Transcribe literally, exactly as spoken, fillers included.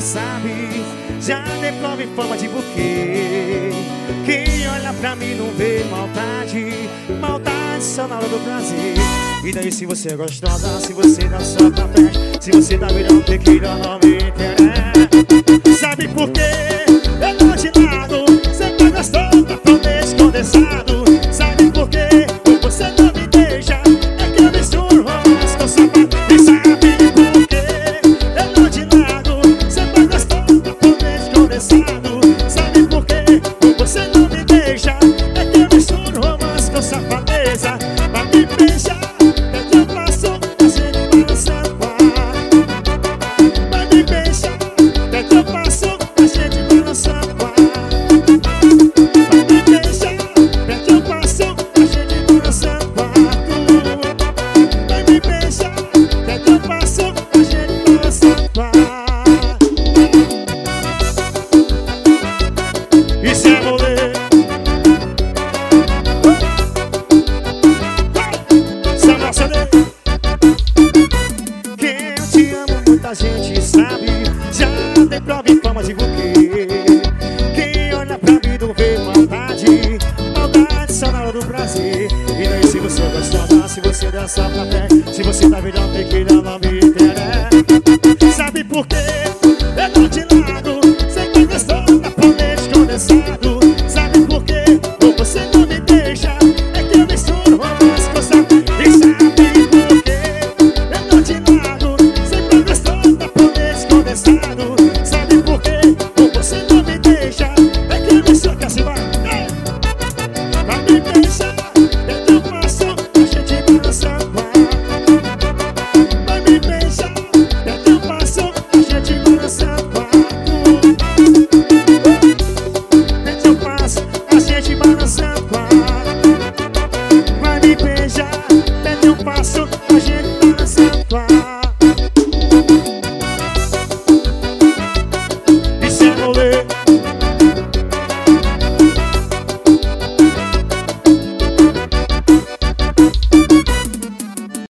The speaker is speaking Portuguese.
sabe, já deprove fama de buquê. Quem olha pra mim não vê maldade, maldade só na hora do prazer. E daí se você é gostosa, se você dá só pra frente, se você tá virando tequila, não me interessa. Sabe por quê? Eu tô de lado, você tá gostosa, flores condensado. Sabe por quê? Você não me deixa, é que eu misturo romance com sapato. E sabe por quê? Eu tô de lado, você tá gostosa, flores condensado. Sabe por quê? Você não me deixa, é que eu misturo romance com safadeza. Vai me beijar, é que eu passo a gente balançando o ar. Vai me beijar, é que eu passo a gente balançando o ar. Vai me beijar, é que eu passo a gente balançando o ar. Vai me beijar, é que eu passo a gente balançando o ar. Isso é rolê. Quem eu te amo, muita gente sabe, já tem prova e fama de buquê. Quem olha pra mim não vê maldade, maldade só na hora do prazer. E daí se você é gostosa, se você dança pra frente, se você tá virando tequila, não me interessa. Sabe por quê? Eu tô de lado, você tá gostosa, flores condensado. Sabe por quê? Ou você não me deixa, é que eu misturo romance com sapato. E sabe por quê? Eu tô de lado, você tá gostosa, flores condensado. Sabe por quê? Ou você não me deixa, é que eu misturo que assim vai. Vai me beijar, é que eu passo a gente balançando o ar. Vai me beijar, é que eu passo a gente balançando o ar. É que eu passo a gente balançando o ar. Vai me beijar, é que eu passo a gente balançando o ar. Isso é rolê.